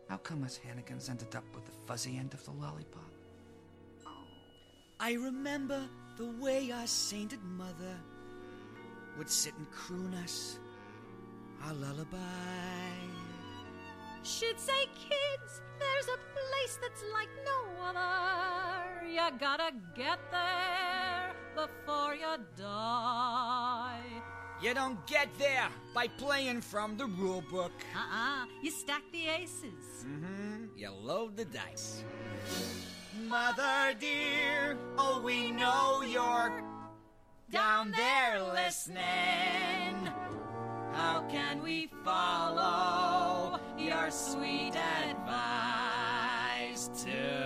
How come us Hannigans ended up with the fuzzy end of the lollipop? I remember the way our sainted mother would sit and croon us our lullaby. She'd say, kids, there's a place that's like no other. You gotta get there before you die. You don't get there by playing from the rule book. You stack the aces. You load the dice. Mother dear, oh, we know you're down there listening. How can we follow your sweet advice too?